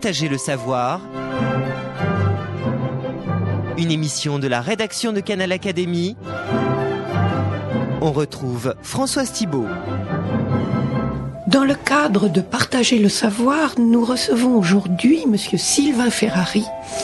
Partager le savoir. Une émission de la rédaction de Canal Académie. On retrouve Françoise Thibault. Dans le cadre de Partager le savoir, nous recevons aujourd'hui Monsieur Sylvain Ferrari,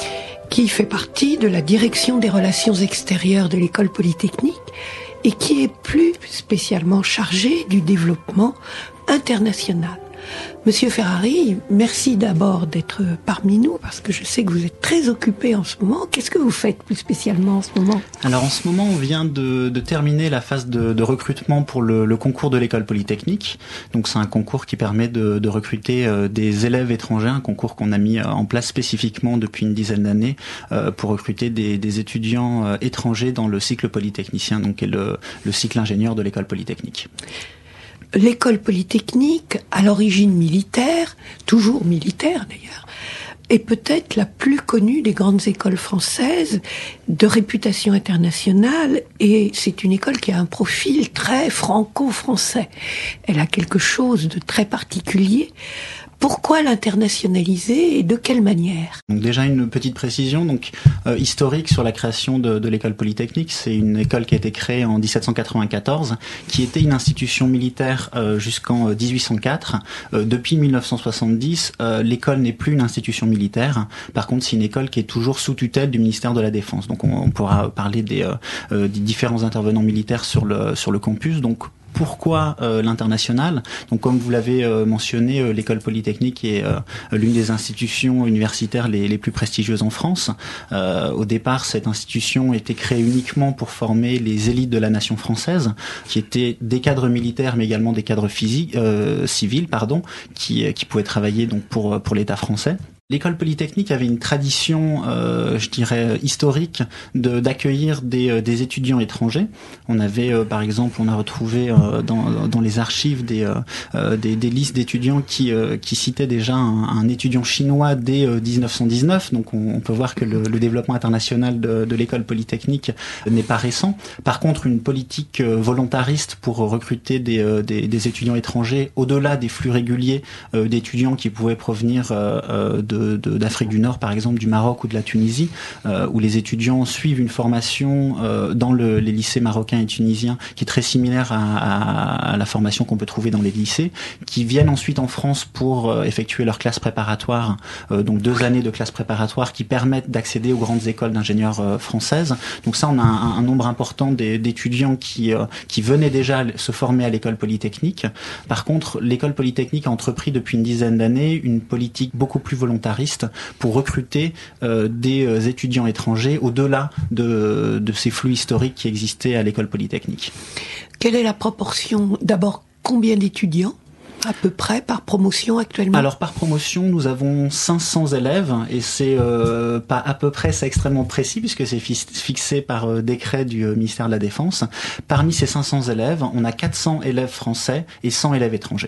qui fait partie de la direction des relations extérieures de l'École Polytechnique et qui est plus spécialement chargé du développement international. Monsieur Ferrari, merci d'abord d'être parmi nous parce que je sais que vous êtes très occupé en ce moment. Qu'est-ce que vous faites plus spécialement en ce moment ? Alors en ce moment, on vient de terminer la phase de recrutement pour le concours de l'École Polytechnique. Donc c'est un concours qui permet de recruter des élèves étrangers, un concours qu'on a mis en place spécifiquement depuis une dizaine d'années pour recruter des étudiants étrangers dans le cycle polytechnicien, donc qui est le cycle ingénieur de l'École Polytechnique. L'École Polytechnique, à l'origine militaire, toujours militaire d'ailleurs, est peut-être la plus connue des grandes écoles françaises de réputation internationale, et c'est une école qui a un profil très franco-français. Elle a quelque chose de très particulier. Pourquoi l'internationaliser et de quelle manière ? Donc déjà une petite précision historique sur la création de l'École Polytechnique. C'est une école qui a été créée en 1794, qui était une institution militaire jusqu'en 1804. Depuis 1970, l'école n'est plus une institution militaire. Par contre, c'est une école qui est toujours sous tutelle du ministère de la Défense. Donc on pourra parler des différents intervenants militaires sur le campus. Donc pourquoi l'international ? Donc comme vous l'avez mentionné, l'École Polytechnique est l'une des institutions universitaires les plus prestigieuses en France. Au départ, cette institution était créée uniquement pour former les élites de la nation française, qui étaient des cadres militaires, mais également des cadres civils, qui pouvaient travailler donc pour l'État français. L'École Polytechnique avait une tradition, historique d'accueillir des étudiants étrangers. On avait, par exemple, on a retrouvé dans les archives des listes d'étudiants qui citaient déjà un étudiant chinois dès 1919. Donc, on peut voir que le développement international de l'École Polytechnique n'est pas récent. Par contre, une politique volontariste pour recruter des étudiants étrangers, au-delà des flux réguliers d'étudiants qui pouvaient provenir d'Afrique du Nord, par exemple, du Maroc ou de la Tunisie, où les étudiants suivent une formation dans les lycées marocains et tunisiens qui est très similaire à la formation qu'on peut trouver dans les lycées, qui viennent ensuite en France pour effectuer leur classe préparatoire, donc 2 années de classe préparatoire qui permettent d'accéder aux grandes écoles d'ingénieurs françaises. Donc ça, on a un nombre important d'étudiants qui venaient déjà se former à l'École Polytechnique. Par contre, l'École Polytechnique a entrepris depuis une dizaine d'années une politique beaucoup plus volontariste pour recruter des étudiants étrangers au-delà de ces flux historiques qui existaient à l'École Polytechnique. Quelle est la proportion ? D'abord, combien d'étudiants à peu près par promotion actuellement ? Alors par promotion, nous avons 500 élèves et c'est pas à peu près, c'est extrêmement précis puisque c'est fixé par décret du ministère de la Défense. Parmi ces 500 élèves, on a 400 élèves français et 100 élèves étrangers.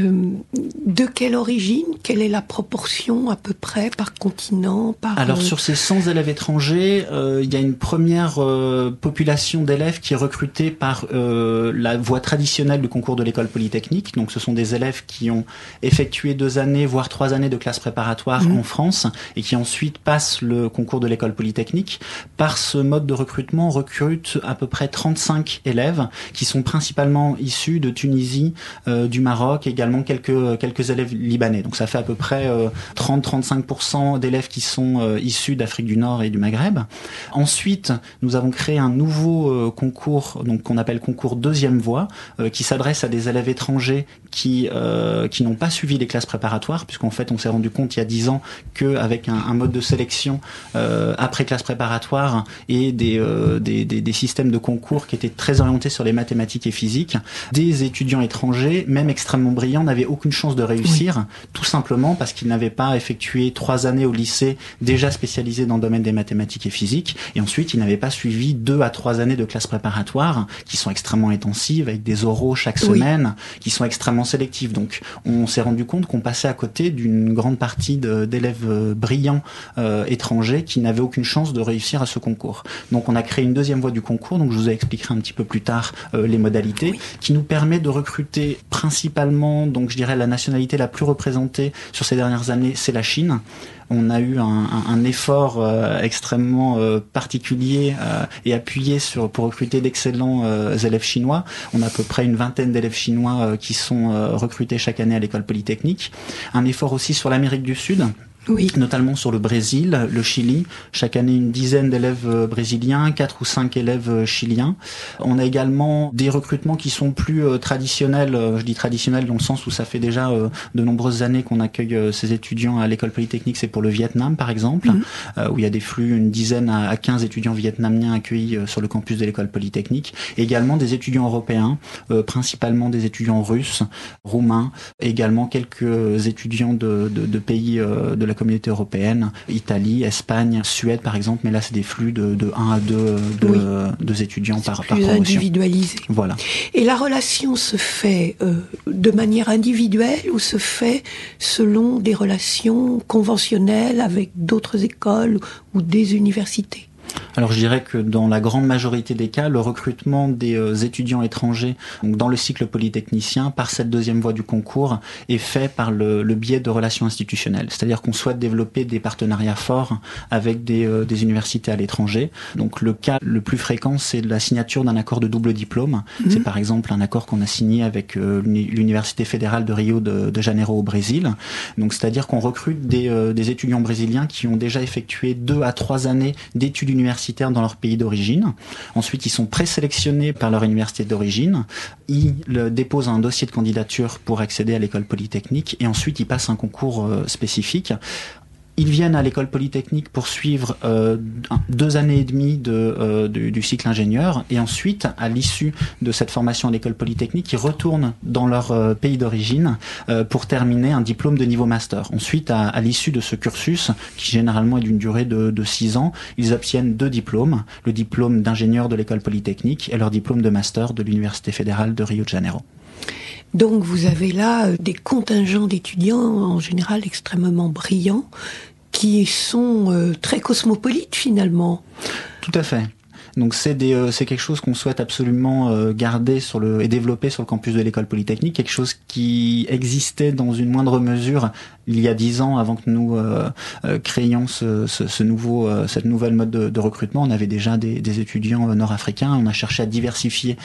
De quelle origine ? Quelle est la proportion à peu près par continent ? Alors sur ces 100 élèves étrangers, il y a une première population d'élèves qui est recrutée par la voie traditionnelle du concours de l'École Polytechnique. Donc ce sont des élèves qui ont effectué 2 années, voire 3 années de classe préparatoire en France et qui ensuite passent le concours de l'École Polytechnique. Par ce mode de recrutement, on recrute à peu près 35 élèves qui sont principalement issus de Tunisie, du Maroc et également quelques élèves libanais. Donc ça fait à peu près 30-35% d'élèves qui sont issus d'Afrique du Nord et du Maghreb. Ensuite, nous avons créé un nouveau concours, donc qu'on appelle concours deuxième voie, qui s'adresse à des élèves étrangers qui n'ont pas suivi les classes préparatoires, puisqu'en fait on s'est rendu compte il y a 10 ans qu'avec un mode de sélection après classe préparatoire et des systèmes de concours qui étaient très orientés sur les mathématiques et physique, des étudiants étrangers, même extrêmement brillants, n'avaient aucune chance de réussir, tout simplement parce qu'ils n'avaient pas effectué 3 années au lycée déjà spécialisé dans le domaine des mathématiques et physique, et ensuite ils n'avaient pas suivi 2 à 3 années de classe préparatoire qui sont extrêmement intensives avec des oraux chaque semaine, qui sont extrêmement sélectifs. Donc on s'est rendu compte qu'on passait à côté d'une grande partie d'élèves brillants étrangers qui n'avaient aucune chance de réussir à ce concours. Donc on a créé une deuxième voie du concours, donc je vous expliquerai un petit peu plus tard les modalités, qui nous permet de recruter principalement Actuellement, donc je dirais la nationalité la plus représentée sur ces dernières années, c'est la Chine. On a eu un effort extrêmement particulier et appuyé pour recruter d'excellents élèves chinois. On a à peu près une vingtaine d'élèves chinois qui sont recrutés chaque année à l'école polytechnique. Un effort aussi sur l'Amérique du Sud. Oui. Notamment sur le Brésil, le Chili. Chaque année, une dizaine d'élèves brésiliens, 4 ou 5 élèves chiliens. On a également des recrutements qui sont plus traditionnels. Je dis traditionnels dans le sens où ça fait déjà de nombreuses années qu'on accueille ces étudiants à l'école polytechnique. C'est pour le Vietnam, par exemple, où il y a des flux, une dizaine à 15 étudiants vietnamiens accueillis sur le campus de l'école polytechnique. Et également des étudiants européens, principalement des étudiants russes, roumains, et également quelques étudiants de pays de la communauté européenne, Italie, Espagne, Suède par exemple, mais là c'est des flux de 1 à 2 étudiants par promotion. Plus individualisé. Voilà. Et la relation se fait de manière individuelle ou se fait selon des relations conventionnelles avec d'autres écoles ou des universités? Alors je dirais que dans la grande majorité des cas, le recrutement des étudiants étrangers donc dans le cycle polytechnicien par cette deuxième voie du concours est fait par le biais de relations institutionnelles. C'est-à-dire qu'on souhaite développer des partenariats forts avec des universités à l'étranger. Donc le cas le plus fréquent, c'est la signature d'un accord de double diplôme. C'est par exemple un accord qu'on a signé avec l'Université fédérale de Rio de Janeiro au Brésil. Donc c'est-à-dire qu'on recrute des étudiants brésiliens qui ont déjà effectué 2 à 3 années d'études universitaires dans leur pays d'origine. Ensuite, ils sont présélectionnés par leur université d'origine. Ils déposent un dossier de candidature pour accéder à l'école polytechnique et ensuite ils passent un concours spécifique. Ils viennent à l'école polytechnique pour suivre 2 années et demie du cycle ingénieur et ensuite, à l'issue de cette formation à l'école polytechnique, ils retournent dans leur pays d'origine pour terminer un diplôme de niveau master. Ensuite, à l'issue de ce cursus, qui généralement est d'une durée de 6 ans, ils obtiennent 2 diplômes, le diplôme d'ingénieur de l'école polytechnique et leur diplôme de master de l'Université fédérale de Rio de Janeiro. Donc vous avez là des contingents d'étudiants en général extrêmement brillants qui sont très cosmopolites finalement. Tout à fait. Donc c'est quelque chose qu'on souhaite absolument garder et développer sur le campus de l'école polytechnique, quelque chose qui existait dans une moindre mesure il y a 10 ans avant que nous créions cette nouvelle mode de recrutement. On avait déjà des étudiants nord-africains, on a cherché à diversifier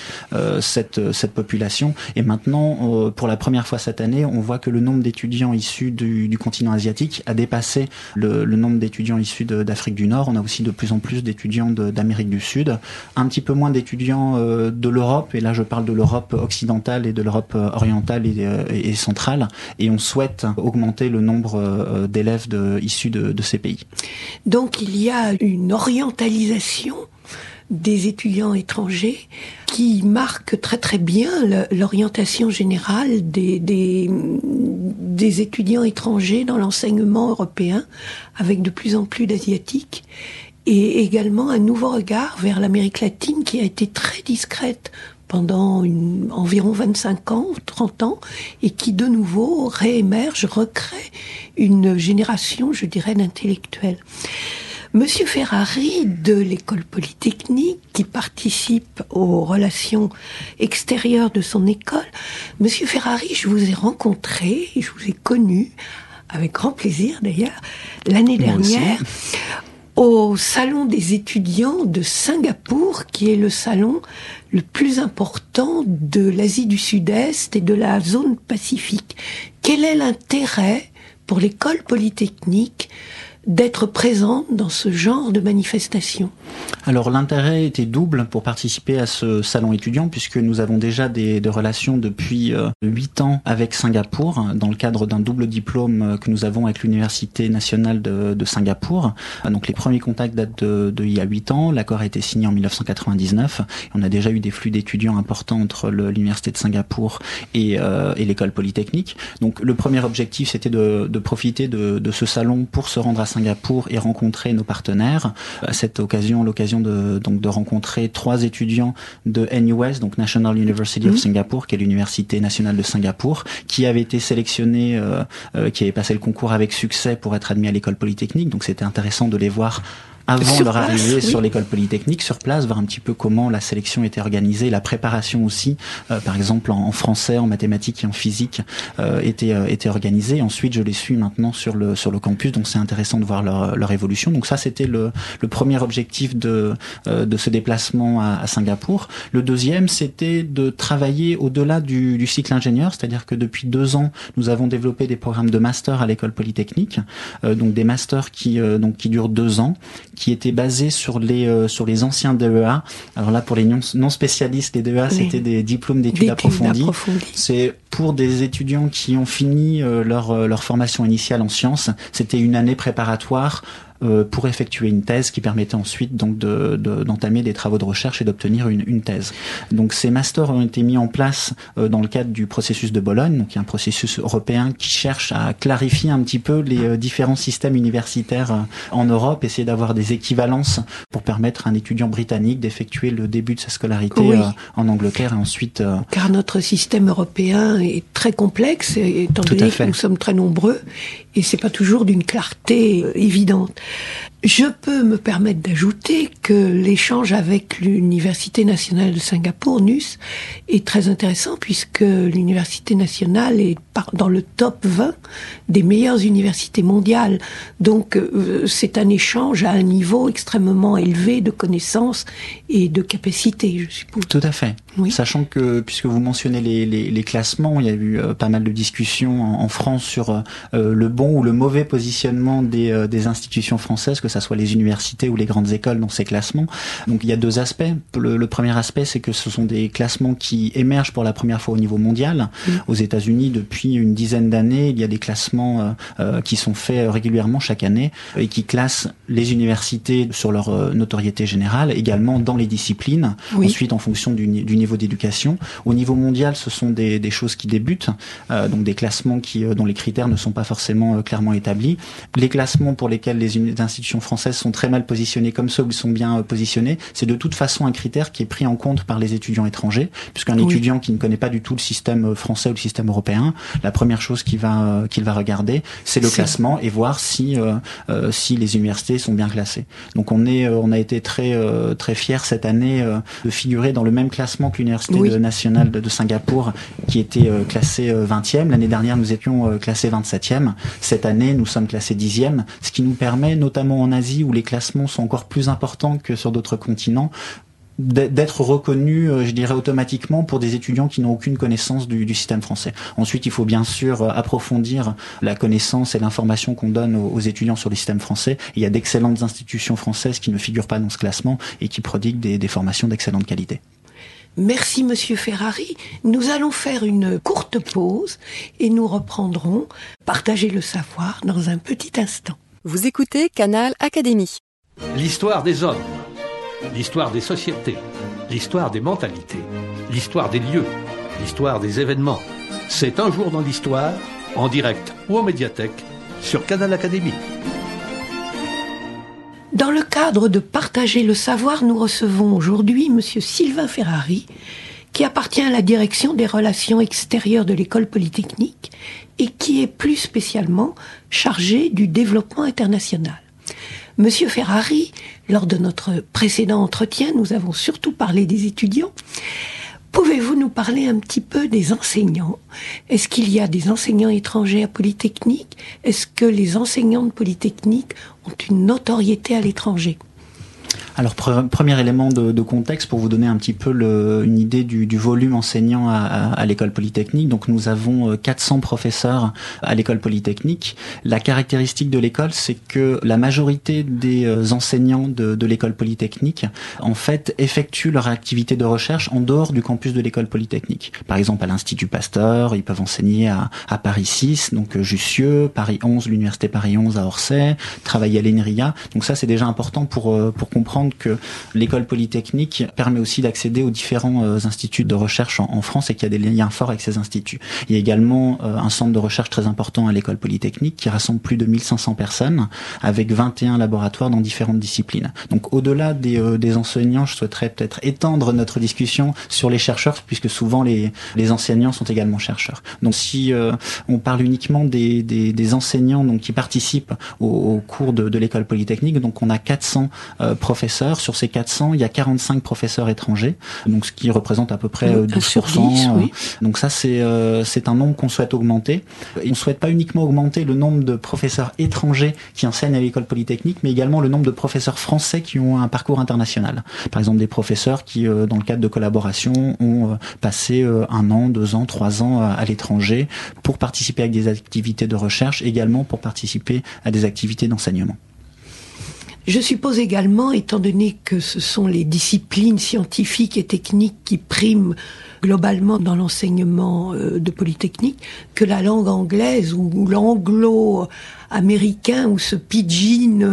cette population et maintenant pour la première fois cette année, on voit que le nombre d'étudiants issus du continent asiatique a dépassé le nombre d'étudiants issus d'Afrique du Nord. On a aussi de plus en plus d'étudiants d'Amérique du Sud, un petit peu moins d'étudiants de l'Europe, et là je parle de l'Europe occidentale et de l'Europe orientale et centrale, et on souhaite augmenter le nombre d'élèves issus de ces pays. Donc il y a une orientalisation des étudiants étrangers qui marque très très bien l'orientation générale des étudiants étrangers dans l'enseignement européen, avec de plus en plus d'asiatiques, et également un nouveau regard vers l'Amérique latine qui a été très discrète pendant environ 25 ans, 30 ans, et qui de nouveau réémerge, recrée une génération, je dirais, d'intellectuels. Monsieur Ferrari de l'école polytechnique, qui participe aux relations extérieures de son école, Monsieur Ferrari, je vous ai rencontré, je vous ai connu, avec grand plaisir d'ailleurs, l'année dernière, au salon des étudiants de Singapour, qui est le salon le plus important de l'Asie du Sud-Est et de la zone Pacifique. Quel est l'intérêt pour l'école polytechnique d'être présente dans ce genre de manifestation? Alors l'intérêt était double pour participer à ce salon étudiant, puisque nous avons déjà des relations depuis 8 ans avec Singapour, dans le cadre d'un double diplôme que nous avons avec l'Université nationale de Singapour. Donc les premiers contacts datent de il y a 8 ans, l'accord a été signé en 1999, on a déjà eu des flux d'étudiants importants entre l'Université de Singapour et l'école polytechnique. Donc le premier objectif, c'était de profiter de ce salon pour se rendre à Singapour et rencontrer nos partenaires. À cette occasion, l'occasion de rencontrer 3 étudiants de NUS, donc National University of Singapore, qui est l'université nationale de Singapour, qui avaient été sélectionnés, qui avaient passé le concours avec succès pour être admis à l'école polytechnique. Donc c'était intéressant de les voir avant Sur leur place, arrivée oui. sur l'école polytechnique, sur place, voir un petit peu comment la sélection était organisée, la préparation aussi, par exemple en français, en mathématiques et en physique, était organisée. Ensuite, je les suis maintenant sur le campus, donc c'est intéressant de voir leur évolution. Donc ça, c'était le premier objectif de ce déplacement à Singapour. Le deuxième, c'était de travailler au-delà du cycle ingénieur, c'est-à-dire que depuis 2 ans, nous avons développé des programmes de master à l'école polytechnique, donc des masters qui durent 2 ans, qui étaient basés sur les anciens DEA. Alors là, pour les non spécialistes, les DEA, c'était des diplômes d'études approfondies. C'est pour des étudiants qui ont fini leur formation initiale en sciences. C'était une année préparatoire pour effectuer une thèse qui permettait ensuite donc d'entamer des travaux de recherche et d'obtenir une thèse. Donc ces masters ont été mis en place dans le cadre du processus de Bologne, donc il y a un processus européen qui cherche à clarifier un petit peu les différents systèmes universitaires en Europe, essayer d'avoir des équivalences pour permettre à un étudiant britannique d'effectuer le début de sa scolarité en Angleterre et ensuite... Car notre système européen est très complexe, étant donné que nous sommes très nombreux, et c'est pas toujours d'une clarté évidente. Je peux me permettre d'ajouter que l'échange avec l'Université nationale de Singapour, NUS, est très intéressant puisque l'Université nationale est dans le top 20 des meilleures universités mondiales. Donc c'est un échange à un niveau extrêmement élevé de connaissances et de capacité, je suppose. Tout à fait. Oui. Sachant que, puisque vous mentionnez les classements, il y a eu pas mal de discussions en France sur le bon ou le mauvais positionnement des institutions françaises, que ça soit les universités ou les grandes écoles dans ces classements. Donc il y a 2 aspects. Le premier aspect, c'est que ce sont des classements qui émergent pour la première fois au niveau mondial. Aux États-Unis, depuis une dizaine d'années, il y a des classements qui sont faits régulièrement chaque année et qui classent les universités sur leur notoriété générale, également dans les disciplines, ensuite en fonction du niveau d'éducation. Au niveau mondial, ce sont des choses qui débutent, donc des classements dont les critères ne sont pas forcément clairement établis. Les classements pour lesquels les institutions françaises sont très mal positionnées, comme ceux où ils sont bien positionnés, c'est de toute façon un critère qui est pris en compte par les étudiants étrangers, puisqu'un étudiant qui ne connaît pas du tout le système français ou le système européen, la première chose qu'il va regarder, c'est le classement et voir si les universités sont bien classées. Donc on a été très fiers cette année de figurer dans le même classement que l'Université nationale de Singapour, qui était classée 20e. L'année dernière, nous étions classés 27e. Cette année, nous sommes classés 10e, ce qui nous permet, notamment en Asie, où les classements sont encore plus importants que sur d'autres continents, d'être reconnu, je dirais, automatiquement pour des étudiants qui n'ont aucune connaissance du système français. Ensuite, il faut bien sûr approfondir la connaissance et l'information qu'on donne aux étudiants sur le système français. Il y a d'excellentes institutions françaises qui ne figurent pas dans ce classement et qui prodiguent des formations d'excellente qualité. Merci Monsieur Ferrari. Nous allons faire une courte pause et nous reprendrons Partager le savoir dans un petit instant. Vous écoutez Canal Académie. L'histoire des hommes, l'histoire des sociétés, l'histoire des mentalités, l'histoire des lieux, l'histoire des événements. C'est un jour dans l'histoire, en direct ou en médiathèque, sur Canal Académie. Dans le cadre de Partager le savoir, nous recevons aujourd'hui Monsieur Sylvain Ferrari, qui appartient à la direction des relations extérieures de l'école polytechnique et qui est plus spécialement chargé du développement international. Monsieur Ferrari, lors de notre précédent entretien, nous avons surtout parlé des étudiants. Pouvez-vous nous parler un petit peu des enseignants ? Est-ce qu'il y a des enseignants étrangers à Polytechnique ? Est-ce que les enseignants de Polytechnique ont une notoriété à l'étranger ? Alors, premier élément de contexte pour vous donner un petit peu une idée du volume enseignant à l'école polytechnique. Donc, nous avons 400 professeurs à l'école polytechnique. La caractéristique de l'école, c'est que la majorité des enseignants de l'école polytechnique, en fait, effectuent leur activité de recherche en dehors du campus de l'école polytechnique. Par exemple, à l'Institut Pasteur, ils peuvent enseigner à Paris 6, donc Jussieu, Paris 11, l'Université Paris 11 à Orsay, travailler à l'ENRIA. Donc ça, c'est déjà important pour comprendre comprendre que l'école polytechnique permet aussi d'accéder aux différents instituts de recherche en France et qu'il y a des liens forts avec ces instituts. Il y a également un centre de recherche très important à l'école polytechnique qui rassemble plus de 1500 personnes avec 21 laboratoires dans différentes disciplines. Donc au-delà des enseignants, je souhaiterais peut-être étendre notre discussion sur les chercheurs puisque souvent les enseignants sont également chercheurs. Donc si on parle uniquement des enseignants donc qui participent au cours de l'école polytechnique, donc on a 400 professeurs. Sur ces 400, il y a 45 professeurs étrangers, donc ce qui représente à peu près 12%. Oui. Donc ça c'est un nombre qu'on souhaite augmenter. Et on ne souhaite pas uniquement augmenter le nombre de professeurs étrangers qui enseignent à l'école polytechnique, mais également le nombre de professeurs français qui ont un parcours international. Par exemple, des professeurs qui, dans le cadre de collaboration, ont passé 1 an, 2 ans, 3 ans à l'étranger pour participer à des activités de recherche, également pour participer à des activités d'enseignement. Je suppose également, étant donné que ce sont les disciplines scientifiques et techniques qui priment globalement dans l'enseignement de Polytechnique, que la langue anglaise ou l'anglo-américain ou ce pidgin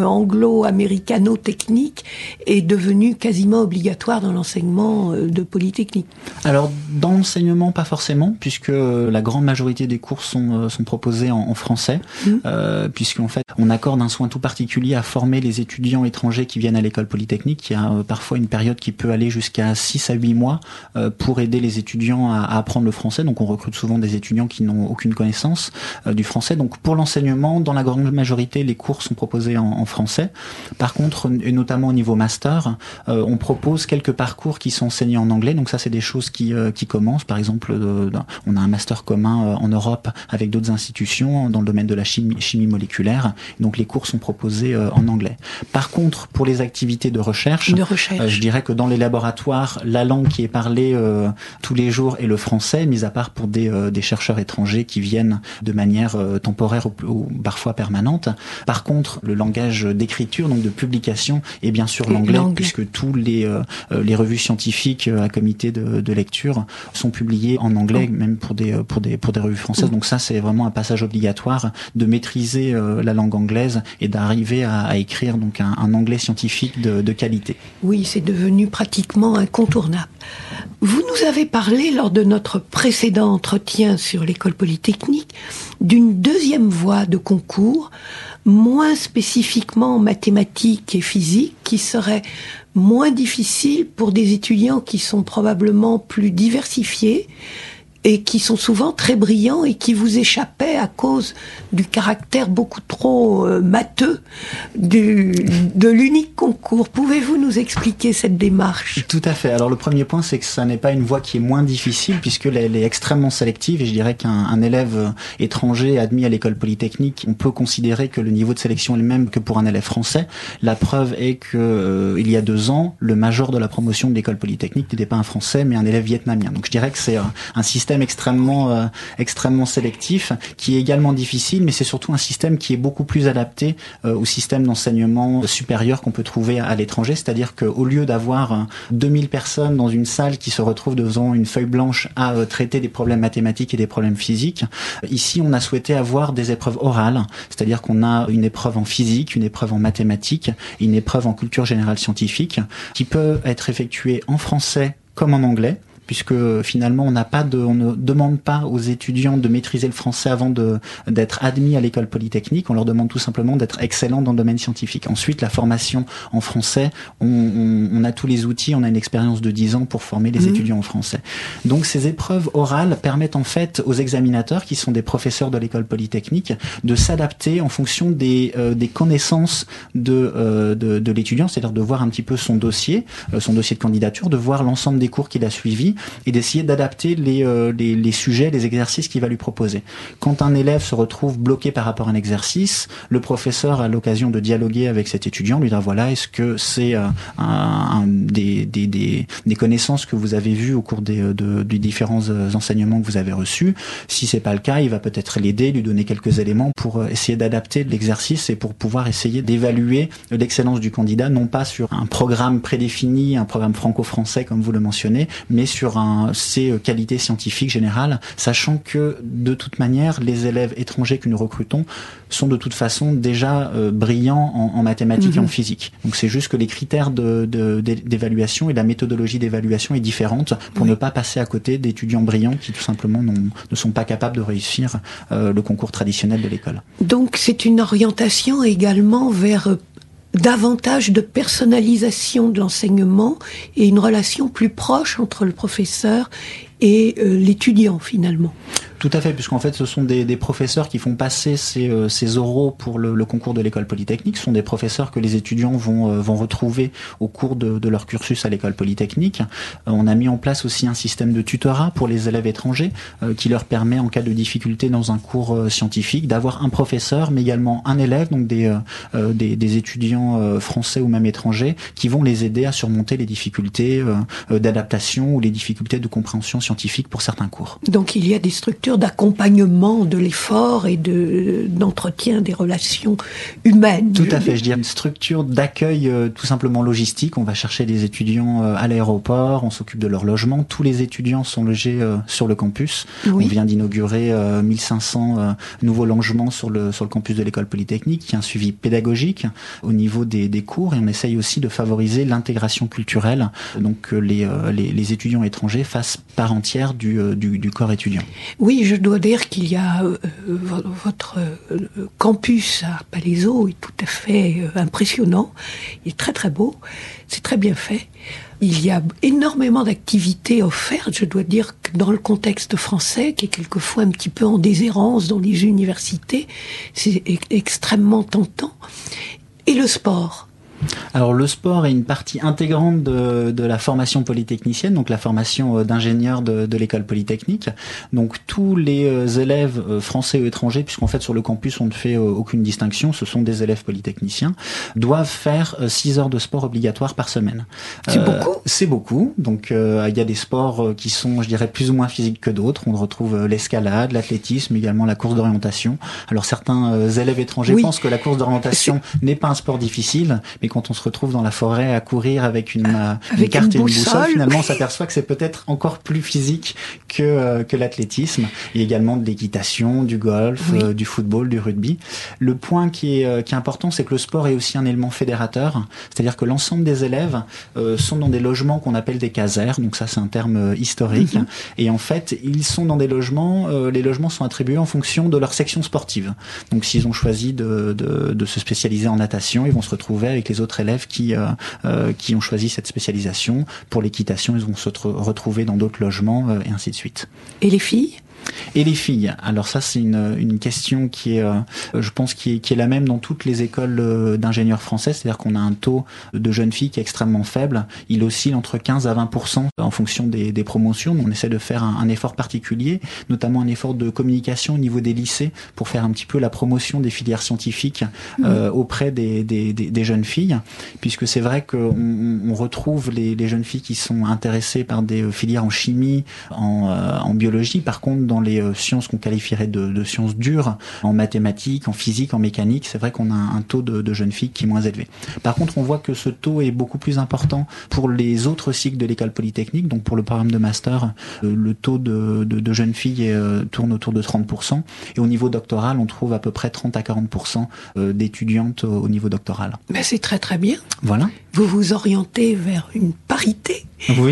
anglo-américano-technique est devenu quasiment obligatoire dans l'enseignement de Polytechnique. Alors, dans l'enseignement, pas forcément, puisque la grande majorité des cours sont proposés en français, puisqu'en fait, on accorde un soin tout particulier à former les étudiants étrangers qui viennent à l'école polytechnique. Il y a parfois une période qui peut aller jusqu'à 6 à 8 mois pour aider les étudiants à apprendre le français. Donc on recrute souvent des étudiants qui n'ont aucune connaissance du français. Donc pour l'enseignement, dans la grande majorité, les cours sont proposés en français. Par contre, et notamment au niveau master, on propose quelques parcours qui sont enseignés en anglais. Donc ça, c'est des choses qui commencent. Par exemple, on a un master commun en Europe avec d'autres institutions dans le domaine de la chimie moléculaire. Donc les cours sont proposés en anglais. Par contre, pour les activités de recherche, je dirais que dans les laboratoires, la langue qui est parlée tous les jours est le français, mis à part pour des chercheurs étrangers qui viennent de manière temporaire ou parfois permanente. Par contre, le langage d'écriture, donc de publication, est bien sûr l'anglais, puisque tous les revues scientifiques à comité de lecture sont publiées en anglais, même pour des revues françaises. Donc ça, c'est vraiment un passage obligatoire de maîtriser la langue anglaise et d'arriver à écrire donc un anglais scientifique de qualité. Oui, c'est devenu pratiquement incontournable. Vous nous avez parlé lors de notre précédent entretien sur l'école polytechnique d'une deuxième voie de concours, moins spécifiquement en mathématiques et physique, qui serait moins difficile pour des étudiants qui sont probablement plus diversifiés et qui sont souvent très brillants et qui vous échappaient à cause du caractère beaucoup trop matheux de l'unique concours. Pouvez-vous nous expliquer cette démarche ? Tout à fait. Alors le premier point, c'est que ça n'est pas une voie qui est moins difficile puisqu'elle est extrêmement sélective et je dirais qu'un élève étranger admis à l'école polytechnique, on peut considérer que le niveau de sélection est le même que pour un élève français. La preuve est que il y a 2 ans, le major de la promotion de l'école polytechnique n'était pas un français mais un élève vietnamien. Donc je dirais que c'est un système extrêmement sélectif qui est également difficile, mais c'est surtout un système qui est beaucoup plus adapté au système d'enseignement supérieur qu'on peut trouver à l'étranger, c'est-à-dire qu'au lieu d'avoir 2000 personnes dans une salle qui se retrouvent devant une feuille blanche à traiter des problèmes mathématiques et des problèmes physiques, ici on a souhaité avoir des épreuves orales, c'est-à-dire qu'on a une épreuve en physique, une épreuve en mathématiques, une épreuve en culture générale scientifique qui peut être effectuée en français comme en anglais, puisque finalement on ne demande pas aux étudiants de maîtriser le français avant d'être admis à l'école polytechnique. On leur demande tout simplement d'être excellents dans le domaine scientifique. Ensuite, la formation en français, on a tous les outils, on a une expérience de 10 ans pour former les étudiants en français. Donc ces épreuves orales permettent en fait aux examinateurs, qui sont des professeurs de l'école polytechnique, de s'adapter en fonction des connaissances de l'étudiant, c'est-à-dire de voir un petit peu son dossier de candidature, de voir l'ensemble des cours qu'il a suivis, et d'essayer d'adapter les sujets, les exercices qu'il va lui proposer. Quand un élève se retrouve bloqué par rapport à un exercice, le professeur a l'occasion de dialoguer avec cet étudiant, lui dire voilà, est-ce que c'est des connaissances que vous avez vues au cours des différents enseignements que vous avez reçus. Si c'est pas le cas, il va peut-être l'aider, lui donner quelques éléments pour essayer d'adapter l'exercice et pour pouvoir essayer d'évaluer l'excellence du candidat, non pas sur un programme prédéfini, un programme franco-français comme vous le mentionnez, mais sur sur ses qualités scientifiques générales, sachant que de toute manière, les élèves étrangers que nous recrutons sont de toute façon déjà brillants en mathématiques et en physique. Donc c'est juste que les critères d'évaluation et la méthodologie d'évaluation est différente pour ne pas passer à côté d'étudiants brillants qui tout simplement ne sont pas capables de réussir le concours traditionnel de l'école. Donc c'est une orientation également vers davantage de personnalisation de l'enseignement et une relation plus proche entre le professeur et l'étudiant finalement. Tout à fait, puisqu'en fait ce sont des professeurs qui font passer ces oraux pour le concours de l'école polytechnique. Ce sont des professeurs que les étudiants vont retrouver au cours de leur cursus à l'école polytechnique. On a mis en place aussi un système de tutorat pour les élèves étrangers qui leur permet en cas de difficulté dans un cours scientifique d'avoir un professeur mais également un élève, donc des étudiants français ou même étrangers qui vont les aider à surmonter les difficultés d'adaptation ou les difficultés de compréhension scientifique pour certains cours. Donc il y a des structures d'accompagnement de l'effort et d'entretien des relations humaines. Tout à fait, je dirais une structure d'accueil tout simplement logistique. On va chercher les étudiants à l'aéroport, on s'occupe de leur logement. Tous les étudiants sont logés sur le campus. Oui. On vient d'inaugurer 1500 nouveaux logements sur le campus de l'école polytechnique. Il y a un suivi pédagogique au niveau des cours et on essaye aussi de favoriser l'intégration culturelle, donc que les étudiants étrangers fassent part entière du corps étudiant. Oui, je dois dire qu'il y a votre campus à Palaiseau est tout à fait impressionnant. Il est très très beau, c'est très bien fait. Il y a énormément d'activités offertes. Je dois dire que dans le contexte français, qui est quelquefois un petit peu en déshérence dans les universités, c'est extrêmement tentant. Et le sport. Alors le sport est une partie intégrante de la formation polytechnicienne, donc la formation d'ingénieur de l'école polytechnique. Donc tous les élèves français ou étrangers, puisqu'en fait sur le campus on ne fait aucune distinction, ce sont des élèves polytechniciens, doivent faire 6 heures de sport obligatoires par semaine. C'est beaucoup. C'est beaucoup. Donc il y a des sports qui sont, je dirais, plus ou moins physiques que d'autres. On retrouve l'escalade, l'athlétisme, également la course d'orientation. Alors certains élèves étrangers pensent que la course d'orientation n'est pas un sport difficile, mais quand on se retrouve dans la forêt à courir avec une carte et une boussole, finalement on s'aperçoit que c'est peut-être encore plus physique que l'athlétisme. Il y a également de l'équitation, du golf, du football, du rugby. Le point qui est important, c'est que le sport est aussi un élément fédérateur, c'est-à-dire que l'ensemble des élèves sont dans des logements qu'on appelle des casernes, donc ça c'est un terme historique, et en fait ils sont dans des logements, les logements sont attribués en fonction de leur section sportive. Donc s'ils ont choisi de se spécialiser en natation, ils vont se retrouver avec les autres élèves qui ont choisi cette spécialisation. Pour l'équitation, ils vont se retrouver dans d'autres logements et ainsi de suite. Et les filles ? Et les filles, alors ça c'est une question qui est, je pense, qui est la même dans toutes les écoles d'ingénieurs français, c'est-à-dire qu'on a un taux de jeunes filles qui est extrêmement faible. Il oscille entre 15 à 20% en fonction des promotions. On essaie de faire un effort particulier, notamment un effort de communication au niveau des lycées pour faire un petit peu la promotion des filières scientifiques auprès des jeunes filles, puisque c'est vrai qu'on retrouve les jeunes filles qui sont intéressées par des filières en chimie, en biologie. Par contre, dans les sciences qu'on qualifierait de sciences dures, en mathématiques, en physique, en mécanique, c'est vrai qu'on a un taux de jeunes filles qui est moins élevé. Par contre, on voit que ce taux est beaucoup plus important pour les autres cycles de l'école polytechnique, donc pour le programme de master, le taux de jeunes filles tourne autour de 30%, et au niveau doctoral, on trouve à peu près 30 à 40% d'étudiantes au niveau doctoral. Mais c'est très très bien. Voilà. Vous vous orientez vers une parité. Oui,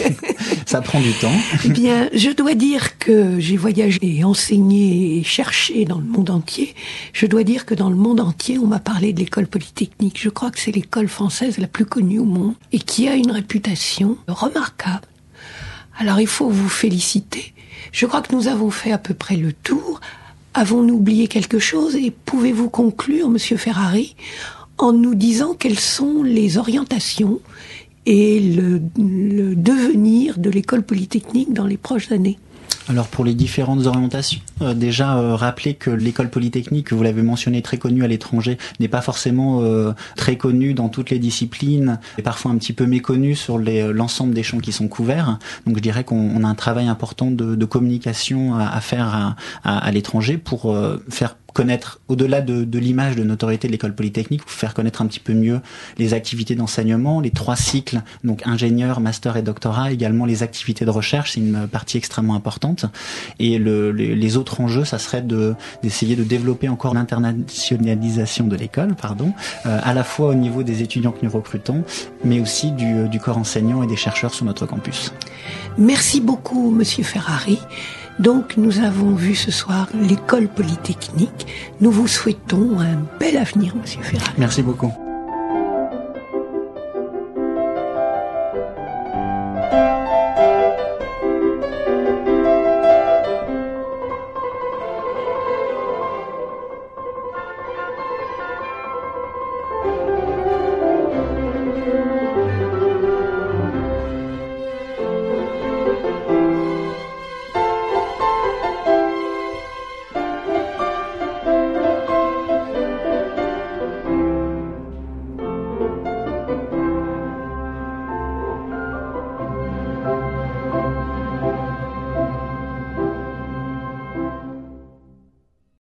ça prend du temps. Eh bien, je dois dire que j'ai voyagé et enseigné et cherché dans le monde entier. Je dois dire que dans le monde entier, on m'a parlé de l'école polytechnique. Je crois que c'est l'école française la plus connue au monde et qui a une réputation remarquable. Alors, il faut vous féliciter. Je crois que nous avons fait à peu près le tour. Avons-nous oublié quelque chose? Et pouvez-vous conclure, Monsieur Ferrari, en nous disant quelles sont les orientations et le devenir de l'école polytechnique dans les prochaines années? Alors pour les différentes orientations, déjà rappeler que l'école polytechnique, vous l'avez mentionné, très connue à l'étranger, n'est pas forcément très connue dans toutes les disciplines, et parfois un petit peu méconnue sur l'ensemble des champs qui sont couverts. Donc je dirais qu'on a un travail important de communication à faire à l'étranger pour faire connaître, au-delà de l'image de notoriété de l'école polytechnique, vous faire connaître un petit peu mieux les activités d'enseignement, les 3 cycles, donc ingénieur, master et doctorat, également les activités de recherche, c'est une partie extrêmement importante. Et les autres enjeux, ça serait d'essayer de développer encore l'internationalisation de l'école, à la fois au niveau des étudiants que nous recrutons, mais aussi du corps enseignant et des chercheurs sur notre campus. Merci beaucoup, Monsieur Ferrari. Donc, nous avons vu ce soir l'école polytechnique. Nous vous souhaitons un bel avenir, Monsieur Ferrari. Merci beaucoup.